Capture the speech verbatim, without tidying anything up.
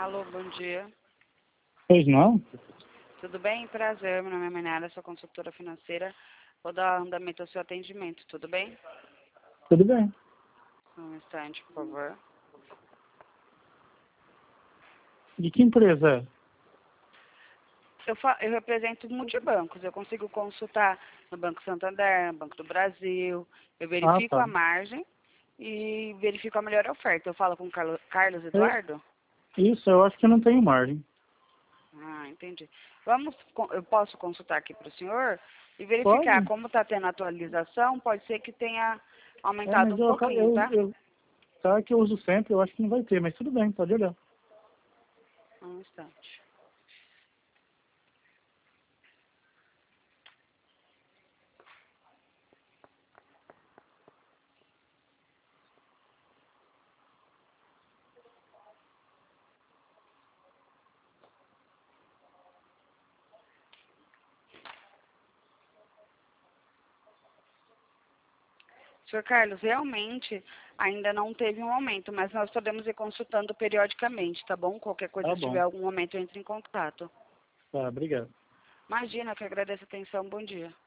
Alô, bom dia. Pois não? Tudo bem? Prazer, meu nome é Manara, sou consultora financeira. Vou dar andamento ao seu atendimento, tudo bem? Tudo bem. Um instante, por favor. De que empresa é? Eu, fa eu represento multibancos, eu consigo consultar no Banco Santander, no Banco do Brasil, eu Ah, verifico tá. a margem e verifico a melhor oferta. Eu falo com o Carlo Carlos É, Eduardo? isso, eu acho que não tenho margem. Ah, entendi. Vamos, eu posso consultar aqui para o senhor e Pode? verificar como está tendo atualização, pode ser que tenha É, aumentado mas um eu, pouquinho, eu, tá? eu, tá que eu uso sempre, eu acho que não vai ter, mas tudo bem, pode olhar. Um instante. senhor Carlos, realmente ainda não teve um aumento, mas nós podemos ir consultando periodicamente, tá bom? Qualquer coisa, Tá se bom. tiver algum momento, entre em contato. Tá, obrigado. Imagina, que eu agradeço a atenção. Bom dia.